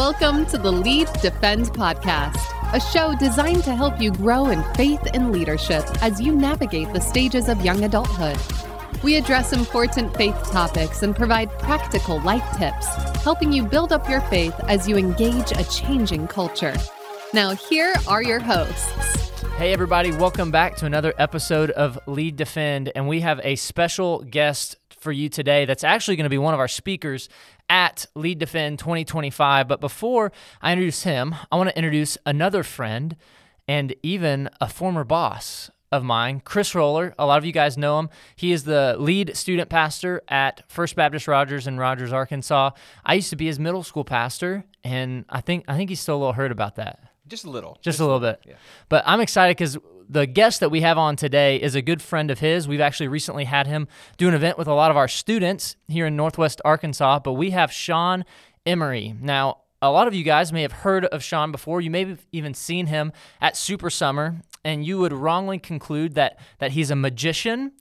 Welcome to the Lead Defend podcast, a show designed to help you grow in faith and leadership as you navigate the stages of young adulthood. We address important faith topics and provide practical life tips, helping you build up your faith as you engage a changing culture. Now, here are your hosts. Hey everybody, welcome back to another episode of Lead Defend, and we have a special guest for you today that's actually going to be one of our speakers at Lead Defend 2025. But before I introduce him, I want to introduce another friend and even a former boss of mine, Chris Roller. A lot of you guys know him. He is the lead student pastor at First Baptist Rogers in Rogers, Arkansas. I used to be his middle school pastor, and I think he's still a little hurt about that. Just a little. Just a little bit. Yeah. But I'm excited because the guest that we have on today is a good friend of his. We've actually recently had him do an event with a lot of our students here in Northwest Arkansas, but we have Sean Emery. Now, a lot of you guys may have heard of Sean before. You may have even seen him at Super Summer, and you would wrongly conclude that he's a magician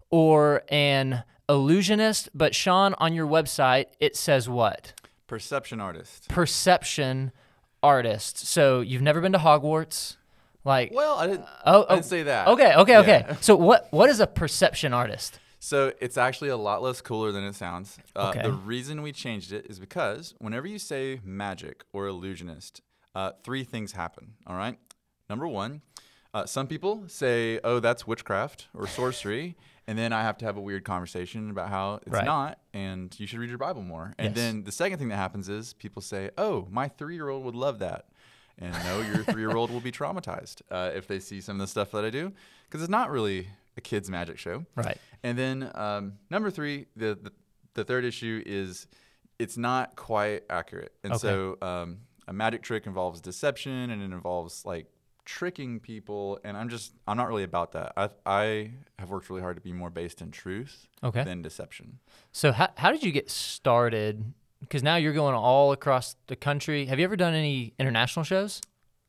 or an illusionist. But Sean, on your website, it says what? Perception artist. Perception artist. So you've never been to Hogwarts? Well, I didn't say that. Okay. Yeah. So what is a perception artist? So it's actually a lot less cooler than it sounds. Okay. The reason we changed it is because whenever you say magic or illusionist, three things happen, all right? Number one, some people say, oh, that's witchcraft or sorcery, and then I have to have a weird conversation about how it's not, and you should read your Bible more. And then the second thing that happens is people say, oh, my 3-year-old would love that. And no, your 3-year-old will be traumatized if they see some of the stuff that I do, because it's not really a kid's magic show. Right. And then number three, the third issue is it's not quite accurate. And so a magic trick involves deception, and it involves like tricking people, and I'm not really about that. I have worked really hard to be more based in truth than deception. So how did you get started? Because now you're going all across the country. Have you ever done any international shows?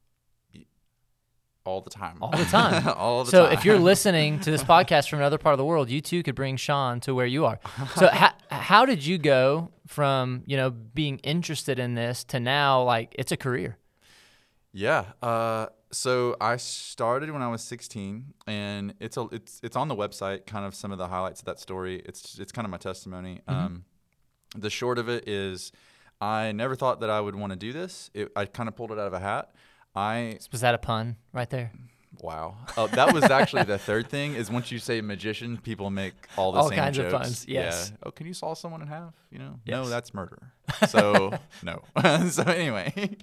All the time. All the time. All the time. So time. if you're listening to this podcast from another part of the world, you too could bring Sean to where you are. So how did you go from, being interested in this to now, like, it's a career? Yeah. So I started when I was 16, and it's on the website, kind of some of the highlights of that story. It's kind of my testimony. Mm-hmm. The short of it is I never thought that I would want to do this. I kind of pulled it out of a hat. Was that a pun right there? Wow. That was actually the third thing is once you say magician, people make all same kinds jokes. Of puns, yes. Yeah. Oh, can you saw someone in half? Yes. No, that's murder. So, no. So anyway,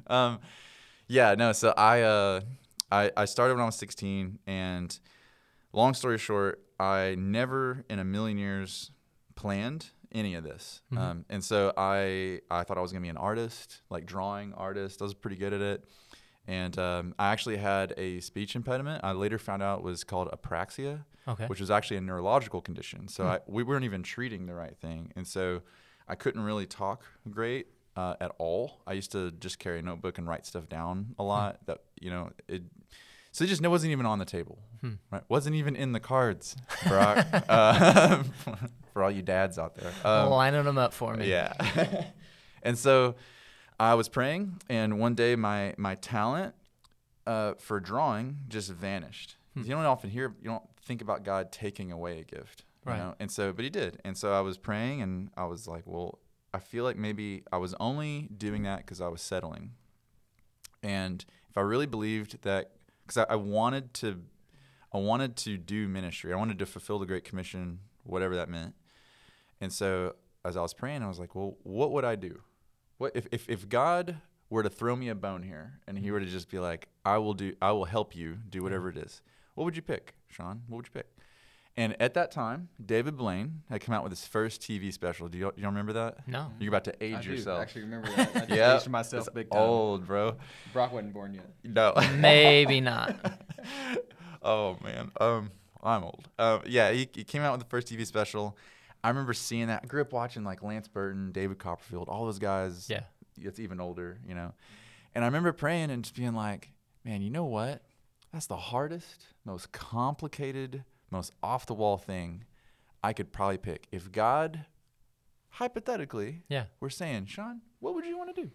so I started when I was 16, and long story short, I never in a million years planned any of this. Mm-hmm. And so I thought I was going to be an artist, like drawing artist. I was pretty good at it. And I actually had a speech impediment. I later found out it was called apraxia, which was actually a neurological condition. So we weren't even treating the right thing. And so I couldn't really talk great at all. I used to just carry a notebook and write stuff down a lot. So it wasn't even on the table. Right? Wasn't even in the cards, Brock. For all you dads out there. Lining them up for me. Yeah. And so I was praying, and one day my talent for drawing just vanished. You don't think about God taking away a gift. Right. And so, but he did. And so I was praying, and I was like, well, I feel like maybe I was only doing that because I was settling. And if I really believed that, because I wanted to do ministry. I wanted to fulfill the Great Commission, whatever that meant. And so as I was praying, I was like, well, what would I do? What if God were to throw me a bone here and he were to just be like, I will help you do whatever it is. What would you pick, Sean? What would you pick? And at that time, David Blaine had come out with his first TV special. Do you remember that? No. You're about to age yourself. I actually remember that. I just aged myself big time. Old, bro. Brock wasn't born yet. No. Maybe not. Oh, man. I'm old. He came out with the first TV special. I remember seeing that. I grew up watching like Lance Burton, David Copperfield, all those guys. Yeah. It's even older, And I remember praying and just being like, man, you know what? That's the hardest, most complicated, most off-the-wall thing I could probably pick. If God, hypothetically, we're saying, Sean, what would you want to do?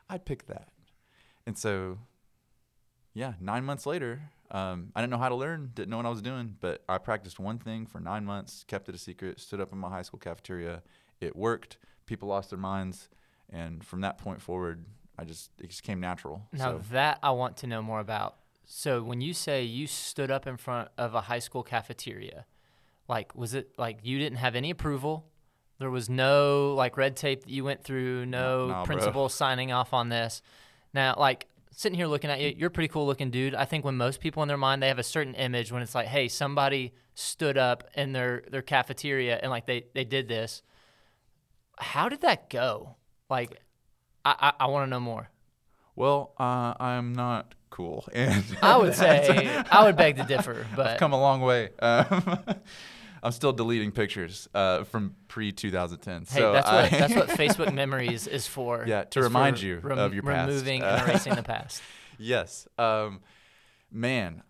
I'd pick that. And so, 9 months later, I didn't know how to learn, didn't know what I was doing, but I practiced one thing for 9 months, kept it a secret, stood up in my high school cafeteria. It worked. People lost their minds. And from that point forward, it just came natural. Now that I want to know more about. So when you say you stood up in front of a high school cafeteria, like, was it like you didn't have any approval? There was no like red tape that you went through, no principal signing off on this. Now, like sitting here looking at you, you're a pretty cool looking dude. I think when most people in their mind, they have a certain image when it's like, hey, somebody stood up in their cafeteria and like they did this. How did that go? Like, I want to know more. Well, I'm not cool. And I would say, I would beg to differ, but I've come a long way. I'm still deleting pictures from pre-2010. Hey, so that's what Facebook Memories is for. Yeah, to remind you of your past. Removing and erasing the past. Yes. Man,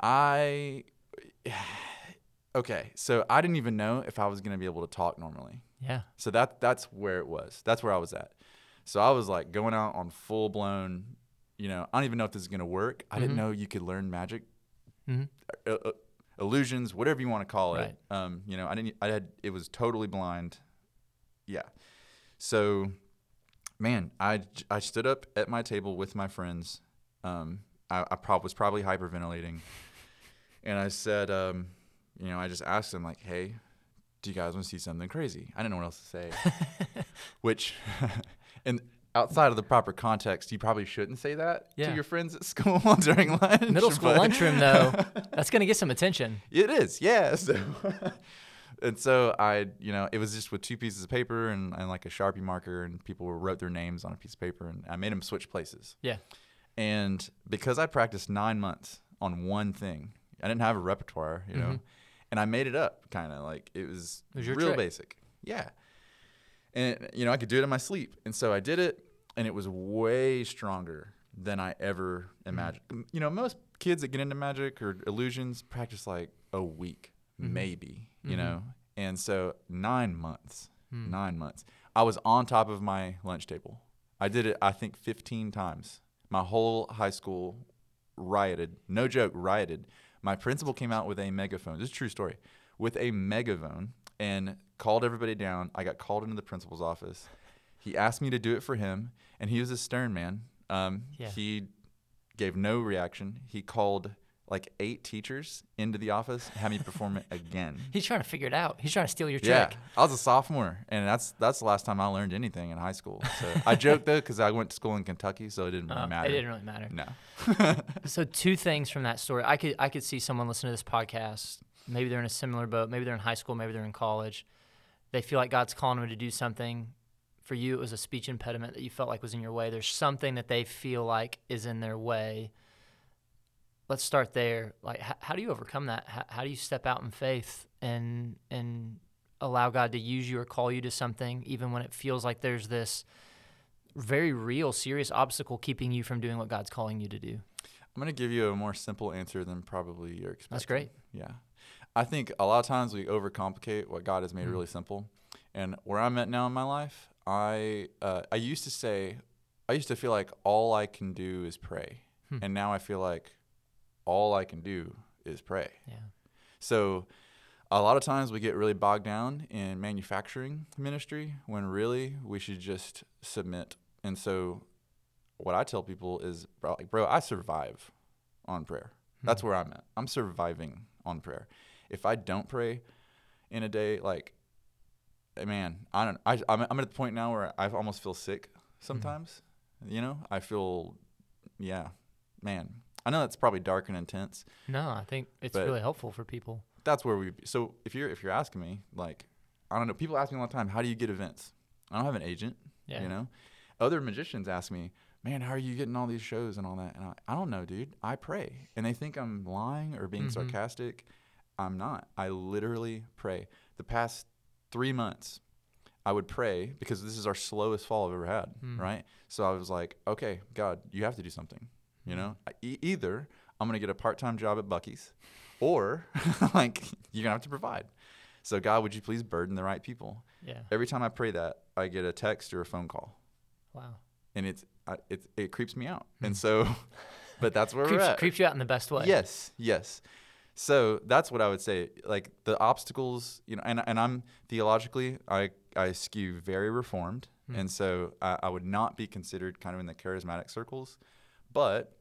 okay, so I didn't even know if I was going to be able to talk normally. Yeah. So that's where it was. That's where I was at. So I was like going out on full-blown, I don't even know if this is going to work. I didn't know you could learn magic, illusions, whatever you want to call it. Right. It was totally blind. Yeah. So, man, I stood up at my table with my friends. I was probably hyperventilating. And I said, I just asked them like, hey, do you guys want to see something crazy? I didn't know what else to say. Which, and outside of the proper context, you probably shouldn't say that to your friends at school during lunch. Middle school lunchroom, though, that's going to get some attention. It is, yeah. So, and so it was just with 2 pieces of paper and like a Sharpie marker, and people wrote their names on a piece of paper, and I made them switch places. Yeah. And because I practiced 9 months on one thing, I didn't have a repertoire, and I made it up, kind of like it was your real trick. Basic. Yeah. And, I could do it in my sleep. And so I did it, and it was way stronger than I ever imagined. Most kids that get into magic or illusions practice like a week, maybe, you know. And so 9 months, 9 months. I was on top of my lunch table. I did it, I think, 15 times. My whole high school rioted. No joke, rioted. My principal came out with a megaphone. This is a true story. With a megaphone and called everybody down. I got called into the principal's office. He asked me to do it for him, and he was a stern man. He gave no reaction. He called like 8 teachers into the office and had me perform it again. He's trying to figure it out. He's trying to steal your trick. Yeah, I was a sophomore, and that's the last time I learned anything in high school. So I joked though because I went to school in Kentucky, so it didn't really matter. It didn't really matter. No. So 2 things from that story. I could see someone listening to this podcast. Maybe they're in a similar boat. Maybe they're in high school. Maybe they're in college. They feel like God's calling them to do something. For you, it was a speech impediment that you felt like was in your way. There's something that they feel like is in their way. Let's start there. Like, how do you overcome that? How do you step out in faith and allow God to use you or call you to something, even when it feels like there's this very real, serious obstacle keeping you from doing what God's calling you to do? I'm going to give you a more simple answer than probably you're expecting. That's great. Yeah. I think a lot of times we overcomplicate what God has made really simple. And where I'm at now in my life, I used to feel like all I can do is pray. And now I feel like all I can do is pray. Yeah. So a lot of times we get really bogged down in manufacturing ministry when really we should just submit. And so what I tell people is, bro, I survive on prayer. That's where I'm at. I'm surviving on prayer. If I don't pray in a day, like, man, I'm at the point now where I almost feel sick sometimes. I feel, man. I know that's probably dark and intense. No, I think it's really helpful for people. That's where so if you're asking me, like, I don't know, people ask me all the time, how do you get events? I don't have an agent, Other magicians ask me, man, how are you getting all these shows and all that? And I don't know, dude. I pray. And they think I'm lying or being sarcastic. I'm not. I literally pray. The past 3 months, I would pray because this is our slowest fall I've ever had, right? So I was like, okay, God, you have to do something. Either I'm going to get a part-time job at Buc-ee's or like you're going to have to provide. So God, would you please burden the right people? Yeah. Every time I pray that, I get a text or a phone call. Wow. And it's it creeps me out. And so, but that's where we're at. Creeps you out in the best way. Yes. So that's what I would say. Like the obstacles, and I'm theologically, I skew very Reformed. And so I would not be considered kind of in the charismatic circles. But,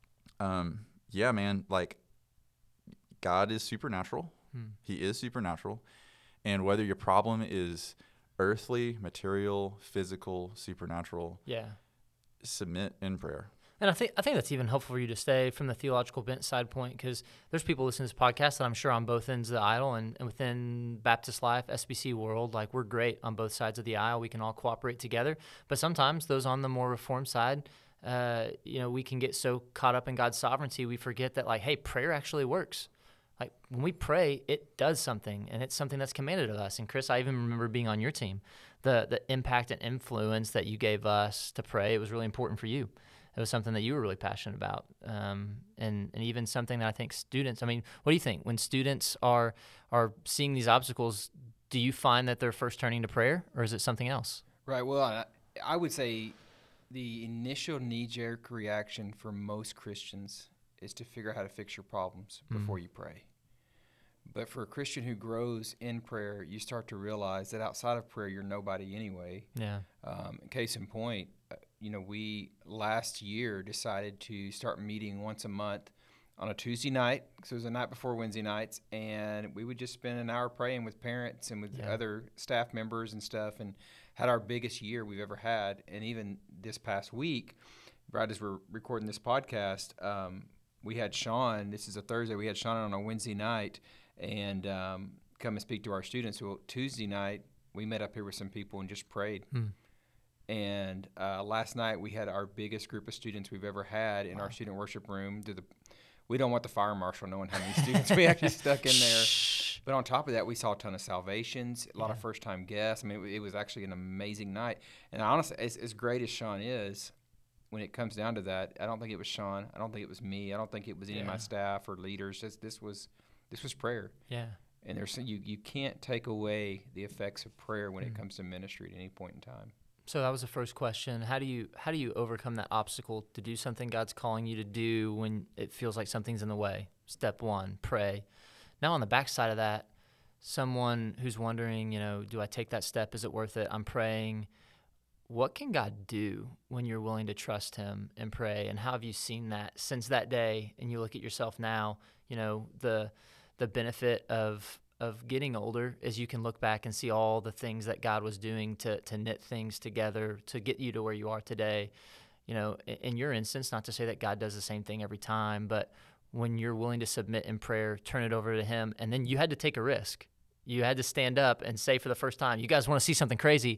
yeah, man, like God is supernatural. He is supernatural. And whether your problem is earthly, material, physical, supernatural, submit in prayer. And I think that's even helpful for you to stay from the theological bent side point, because there's people listening to this podcast that I'm sure on both ends of the aisle, and within Baptist life, SBC world, like we're great on both sides of the aisle. We can all cooperate together. But sometimes those on the more Reformed side, we can get so caught up in God's sovereignty, we forget that, like, hey, prayer actually works. Like when we pray, it does something, and it's something that's commanded of us. And Chris, I even remember being on your team, the impact and influence that you gave us to pray. It was really important for you. It was something that you were really passionate about, and even something that I think students. I mean, what do you think when students are seeing these obstacles? Do you find that they're first turning to prayer, or is it something else? Right. Well, I would say the initial knee-jerk reaction for most Christians is to figure out how to fix your problems before you pray. But for a Christian who grows in prayer, you start to realize that outside of prayer, you're nobody anyway. Yeah. Case in point, we last year decided to start meeting once a month on a Tuesday night, because it was the night before Wednesday nights, and we would just spend an hour praying with parents and with other staff members and stuff, and had our biggest year we've ever had. And even this past week, right as we're recording this podcast, we had Sean. This is a Thursday. We had Sean on a Wednesday night and come and speak to our students. So Tuesday night, we met up here with some people and just prayed. And last night, we had our biggest group of students we've ever had in our student worship room. We don't want the fire marshal knowing how many students we actually stuck in there. But on top of that, we saw a ton of salvations, a lot of first-time guests. I mean, it was actually an amazing night. And honestly, as great as Sean is, when it comes down to that, I don't think it was Sean. I don't think it was me. I don't think it was any of my staff or leaders. This was prayer. Yeah. And there's you can't take away the effects of prayer when it comes to ministry at any point in time. So that was the first question. How do you overcome that obstacle to do something God's calling you to do when it feels like something's in the way? Step one, pray. Now on the backside of that, someone who's wondering, do I take that step? Is it worth it? I'm praying. What can God do when you're willing to trust him and pray? And how have you seen that since that day? And you look at yourself now, the benefit of getting older is you can look back and see all the things that God was doing to knit things together to get you to where you are today. In your instance, not to say that God does the same thing every time, but when you're willing to submit in prayer, turn it over to him, and then you had to take a risk. You had to stand up and say for the first time, you guys want to see something crazy.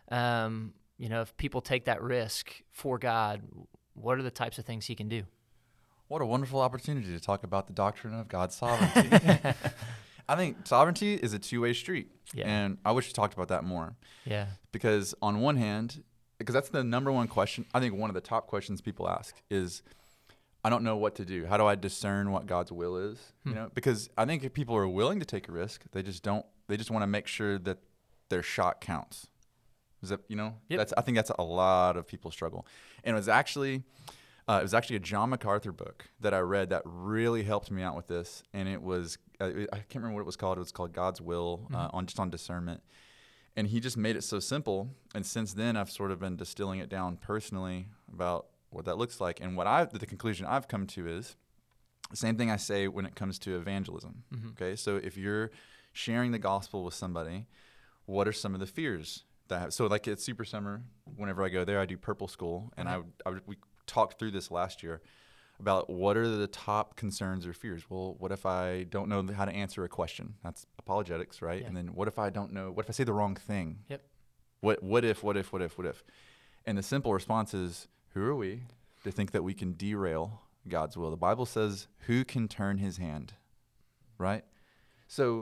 If people take that risk for God, what are the types of things he can do? What a wonderful opportunity to talk about the doctrine of God's sovereignty. I think sovereignty is a two-way street, and I wish we talked about that more. Yeah. Because on one hand, because that's the number one question, I think one of the top questions people ask is, I don't know what to do. How do I discern what God's will is? Because I think if people are willing to take a risk, they just want to make sure that their shot counts. Is that, Yep. I think that's a lot of people struggle. And it was actually a John MacArthur book that I read that really helped me out with this. And it was, I can't remember what it was called. It was called God's Will, on discernment. And he just made it so simple. And since then, I've sort of been distilling it down personally about what that looks like. And the conclusion I've come to is the same thing I say when it comes to evangelism. Okay, so if you're sharing the gospel with somebody, what are some of the fears that so like at Super Summer, whenever I go there, I do Purple School, and we talked through this last year about what are the top concerns or fears. Well, what if I don't know how to answer a question? That's apologetics, right? Yeah. And then what if I don't know? What if I say the wrong thing? Yep. What if? And the simple response is, who are we to think that we can derail God's will? The Bible says, who can turn his hand, right? So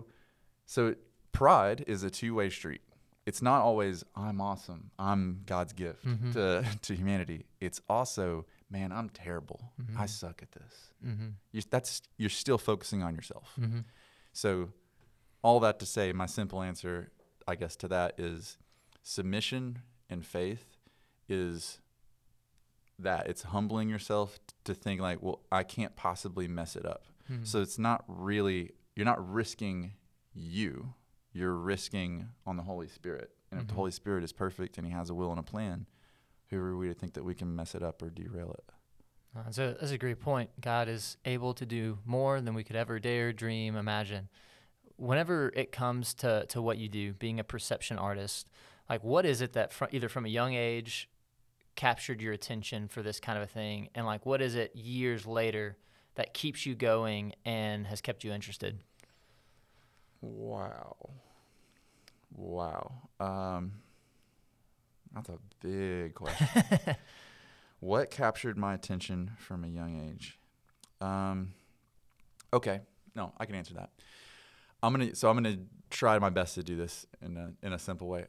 pride is a two-way street. It's not always, I'm awesome, I'm God's gift to humanity. It's also, man, I'm terrible. I suck at this. You're still focusing on yourself. So all that to say, my simple answer, I guess, to that is submission and faith is that. It's humbling yourself to think like, well, I can't possibly mess it up. So it's not really, you're not risking you. You're risking on the Holy Spirit. And if the Holy Spirit is perfect and he has a will and a plan, who are we to think that we can mess it up or derail it? That's a great point. God is able to do more than we could ever dare, dream, imagine. Whenever it comes to what you do, being a perception artist, like what is it that either from a young age captured your attention for this kind of a thing, and like what is it years later that keeps you going and has kept you interested? Wow. That's a big question. What captured my attention from a young age? Okay, no, I can answer that. I'm gonna try my best to do this in a simple way.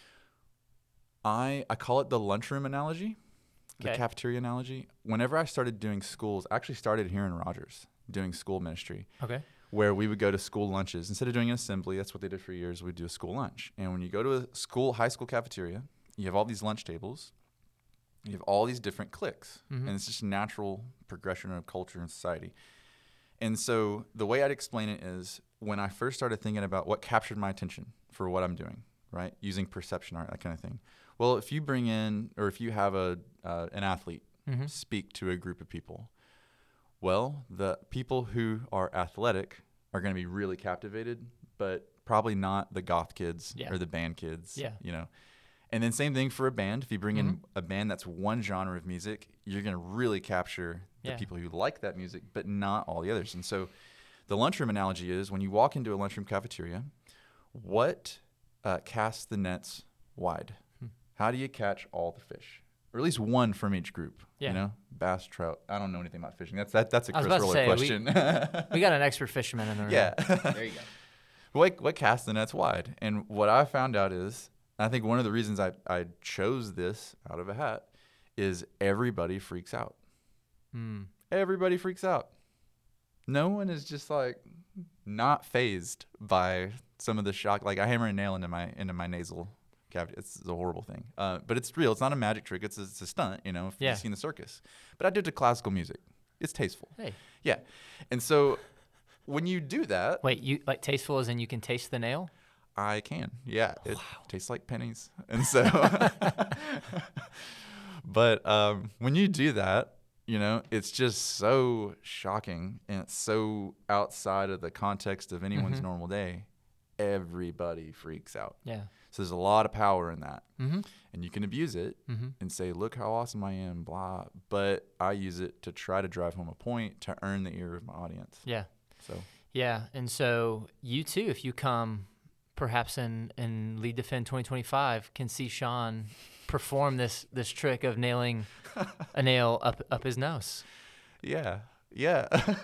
I call it the lunchroom analogy, the cafeteria analogy. Whenever I started doing schools, I actually started here in Rogers doing school ministry. Okay. Where we would go to school lunches. Instead of doing an assembly, that's what they did for years, we'd do a school lunch. And when you go to a high school cafeteria, you have all these lunch tables, you have all these different cliques, and it's just a natural progression of culture and society. And so the way I'd explain it is when I first started thinking about what captured my attention for what I'm doing, right, using perception art, that kind of thing. Well, if you bring in, or if you have an athlete speak to a group of people, well, the people who are athletic are going to be really captivated, but probably not the goth kids or the band kids, you know. And then same thing for a band. If you bring in a band that's one genre of music, you're going to really capture the people who like that music, but not all the others. And so the lunchroom analogy is when you walk into a lunchroom cafeteria, what casts the nets wide? How do you catch all the fish? Or at least one from each group, you know? Bass, trout. I don't know anything about fishing. That's a Chris Roller question. We got an expert fisherman in the room. Yeah. There you go. What casts the nets wide? And what I found out is, I think one of the reasons I chose this out of a hat is everybody freaks out. Everybody freaks out. No one is just like not fazed by some of the shock. Like I hammer a nail into my nasal cavity. It's a horrible thing. But it's real. It's not a magic trick. It's a stunt, you know, if you've seen the circus. But I did it to classical music. It's tasteful. Hey. Yeah. And so when you do that. Wait, you like tasteful as in you can taste the nail? I can. Yeah. It tastes like pennies. And so, but when you do that, you know, it's just so shocking and it's so outside of the context of anyone's normal day. Everybody freaks out. Yeah. So there's a lot of power in that. And you can abuse it and say, look how awesome I am, blah. But I use it to try to drive home a point to earn the ear of my audience. Yeah. So. Yeah. And so you too, if you come perhaps in Lead Defend 2025, can see Sean perform this trick of nailing a nail up his nose. Yeah. Yeah.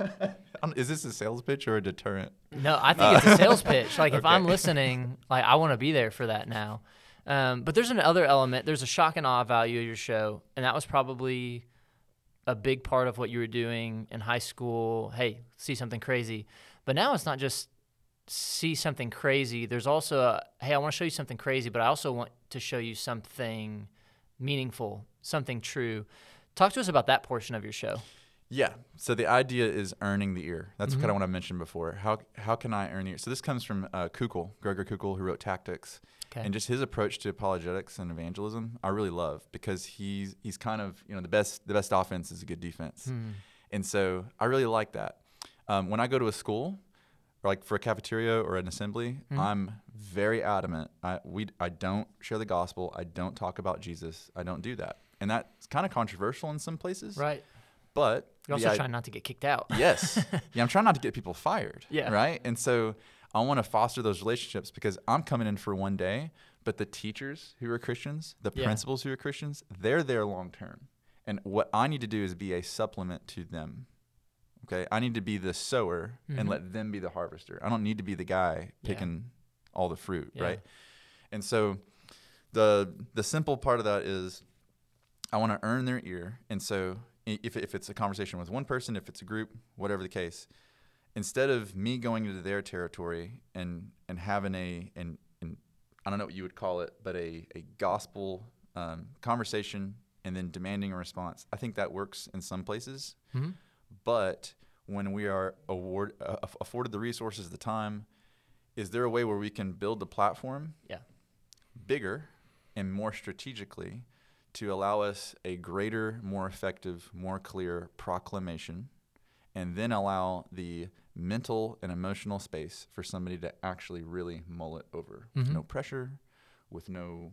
Is this a sales pitch or a deterrent? No, I think it's a sales pitch. Like if I'm listening, like I want to be there for that now. But there's another element. There's a shock and awe value of your show, and that was probably a big part of what you were doing in high school. Hey, see something crazy. But now it's not just see something crazy. There's also hey, I want to show you something crazy, but I also want to show you something meaningful, something true. Talk to us about that portion of your show. Yeah. So the idea is earning the ear. That's kind of what I mentioned before. How can I earn the ear? So this comes from Gregor Kukul, who wrote Tactics. Okay. And just his approach to apologetics and evangelism, I really love because he's kind of, you know, the best offense is a good defense. And so I really like that. When I go to a school, or like for a cafeteria or an assembly, I'm very adamant. I don't share the gospel. I don't talk about Jesus. I don't do that. And that's kind of controversial in some places. Right. But you're also trying not to get kicked out. Yes. Yeah, I'm trying not to get people fired. Yeah. Right? And so I want to foster those relationships because I'm coming in for one day, but the teachers who are Christians, the principals who are Christians, they're there long term. And what I need to do is be a supplement to them. Okay? I need to be the sower and let them be the harvester. I don't need to be the guy picking all the fruit, right? And so the simple part of that is I want to earn their ear. And so if it's a conversation with one person, if it's a group, whatever the case, instead of me going into their territory and having I don't know what you would call it, but a gospel conversation and then demanding a response. I think that works in some places, Mm-hmm. but when we are afforded the resources, the time, is there a way where we can build the platform bigger and more strategically to allow us a greater, more effective, more clear proclamation, and then allow the mental and emotional space for somebody to actually really mull it over with no pressure, with no,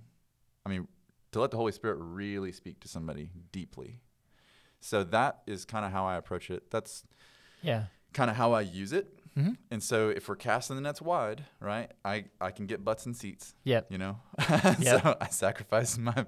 to let the Holy Spirit really speak to somebody deeply. So that is kind of how I approach it. That's kind of how I use it. Mm-hmm. And so if we're casting the nets wide, right, I can get butts and seats. Yep. You know? Yep. So I sacrifice my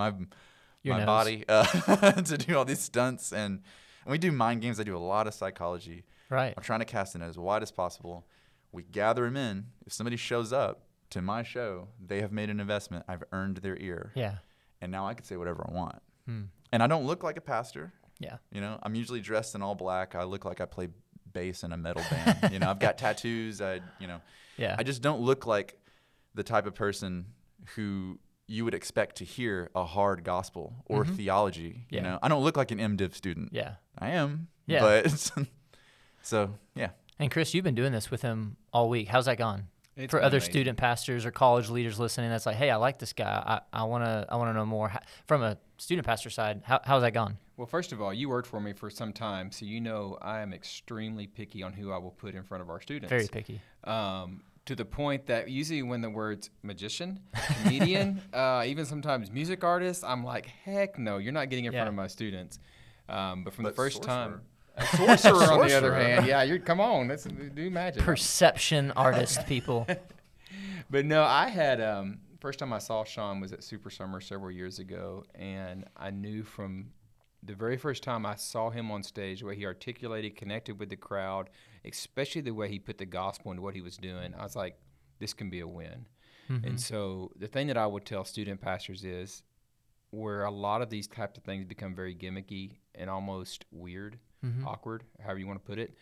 Your body to do all these stunts. And we do mind games. I do a lot of psychology. Right. I'm trying to cast it as wide as possible. We gather them in. If somebody shows up to my show, they have made an investment. I've earned their ear. Yeah. And now I can say whatever I want. And I don't look like a pastor. Yeah. You know, I'm usually dressed in all black. I look like I play bass in a metal band. You know, I've got tattoos. I just don't look like the type of person who you would expect to hear a hard gospel or theology. Yeah. You know, I don't look like an MDiv student. Yeah. I am. Yeah. But so, yeah. And Chris, you've been doing this with him all week. How's that gone? It's For been other amazing. student pastors or college leaders listening, that's like, hey, I like this guy. I wanna know more. From a student pastor side, how's that gone? Well, first of all, you worked for me for some time, so you know I am extremely picky on who I will put in front of our students. Very picky. To the point that usually when the words magician, comedian, even sometimes music artist, I'm like, heck no, you're not getting in front of my students. But from the first time, a sorcerer on the other hand, come on, let's do magic. Perception artist people. But no, I had first time I saw Sean was at Super Summer several years ago, and I knew from the very first time I saw him on stage, the way he articulated, connected with the crowd, especially the way he put the gospel into what he was doing, I was like, this can be a win. And so the thing that I would tell student pastors is where a lot of these types of things become very gimmicky and almost weird, awkward, however you want to put it.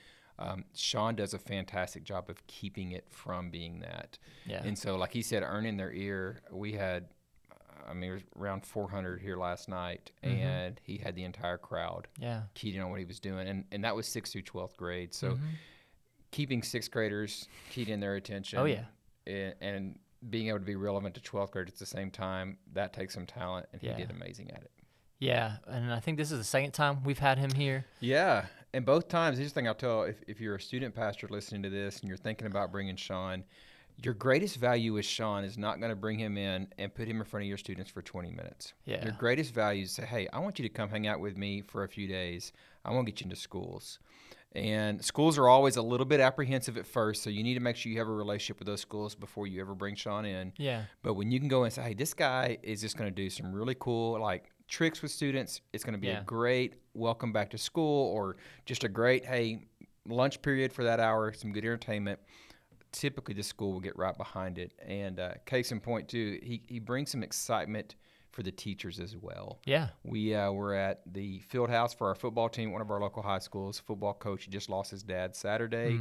Sean does a fantastic job of keeping it from being that. Yeah. And so, like he said, earning their ear, we had, it was around 400 here last night, and he had the entire crowd keyed in on what he was doing. And that was 6th through 12th grade. So keeping 6th graders keyed in their attention. Oh, yeah. And being able to be relevant to 12th graders at the same time, that takes some talent, and he did amazing at it. Yeah, and I think this is the second time we've had him here. Yeah, and both times, here's the thing I'll tell, if you're a student pastor listening to this and you're thinking about bringing Sean, your greatest value with Sean is not going to bring him in and put him in front of your students for 20 minutes. Yeah. Your greatest value is to say, hey, I want you to come hang out with me for a few days. I want to get you into schools. And schools are always a little bit apprehensive at first, so you need to make sure you have a relationship with those schools before you ever bring Sean in. Yeah. But when you can go and say, hey, this guy is just going to do some really cool, tricks with students. It's going to be a great welcome back to school, or just a great, hey, lunch period for that hour, some good entertainment. Typically, the school will get right behind it. And case in point, too, he brings some excitement for the teachers as well. Yeah. We were at the field house for our football team, one of our local high schools. Football coach just lost his dad Saturday.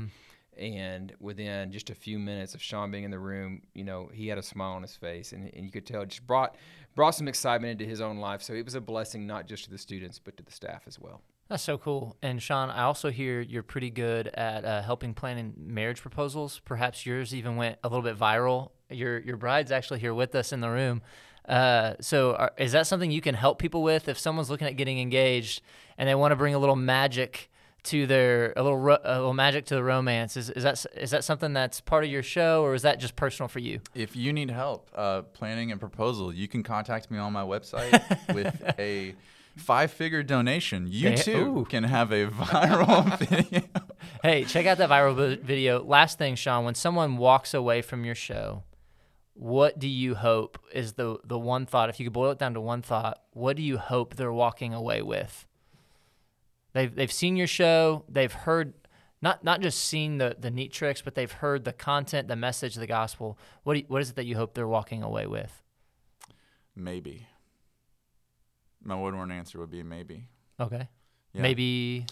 And within just a few minutes of Sean being in the room, he had a smile on his face, and you could tell it just brought some excitement into his own life. So it was a blessing not just to the students, but to the staff as well. That's so cool. And Sean, I also hear you're pretty good at helping planning marriage proposals. Perhaps yours even went a little bit viral. Your bride's actually here with us in the room. Is that something you can help people with if someone's looking at getting engaged and they want to bring a little magic to a little magic to the romance? Is that something that's part of your show, or is that just personal for you? If you need help planning a proposal, you can contact me on my website with a 5-figure donation. You too can have a viral video. Hey, check out that viral video. Last thing, Sean, when someone walks away from your show, what do you hope is the one thought? If you could boil it down to one thought, what do you hope they're walking away with? They've seen your show. They've heard, not just seen the neat tricks, but they've heard the content, the message, the gospel. What is it that you hope they're walking away with? Maybe. My one-word answer would be maybe. Okay. Yeah. Maybe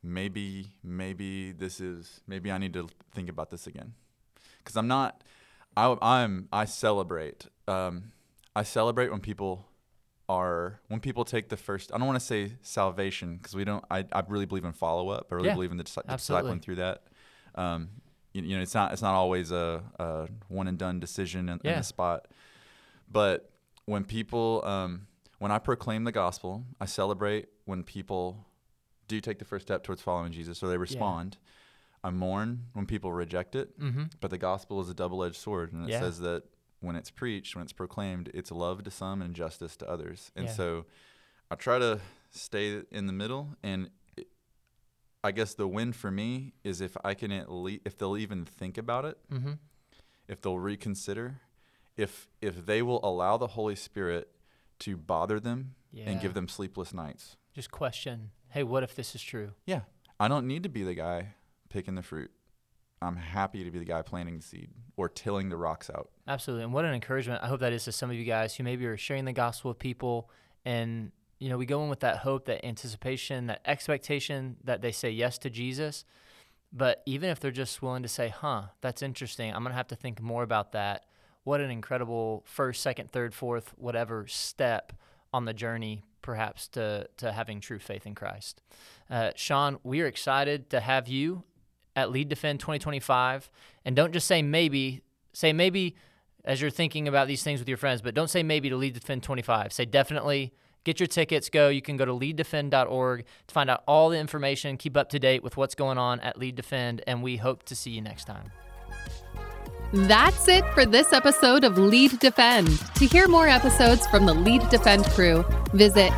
I need to think about this again, because I celebrate when people when people take the first, I don't want to say salvation, because I really believe in follow-up. I really believe in the discipling through that. It's not always a one and done decision in the spot. But when people, when I proclaim the gospel, I celebrate when people do take the first step towards following Jesus, or they respond. I mourn when people reject it. But the gospel is a double-edged sword, and it says that when it's preached, when it's proclaimed, it's love to some and justice to others. And so I try to stay in the middle. And I guess the win for me is if I can if they'll even think about it, if they'll reconsider, if they will allow the Holy Spirit to bother them and give them sleepless nights. Just question, hey, what if this is true? Yeah. I don't need to be the guy picking the fruit. I'm happy to be the guy planting the seed or tilling the rocks out. Absolutely. And what an encouragement I hope that is to some of you guys who maybe are sharing the gospel with people, and we go in with that hope, that anticipation, that expectation that they say yes to Jesus. But even if they're just willing to say, that's interesting, I'm going to have to think more about that. What an incredible first, second, third, fourth, whatever step on the journey perhaps to having true faith in Christ. Sean, we are excited to have you at Lead Defend 2025. And don't just say maybe as you're thinking about these things with your friends, but don't say maybe to Lead Defend 25. Say definitely. Get your tickets, go. You can go to leaddefend.org to find out all the information, keep up to date with what's going on at Lead Defend, and we hope to see you next time. That's it for this episode of Lead Defend. To hear more episodes from the Lead Defend crew, visit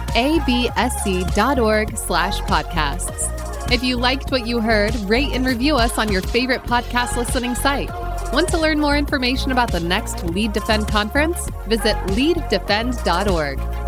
absc.org/podcasts. If you liked what you heard, rate and review us on your favorite podcast listening site. Want to learn more information about the next Lead Defend conference? Visit leaddefend.org.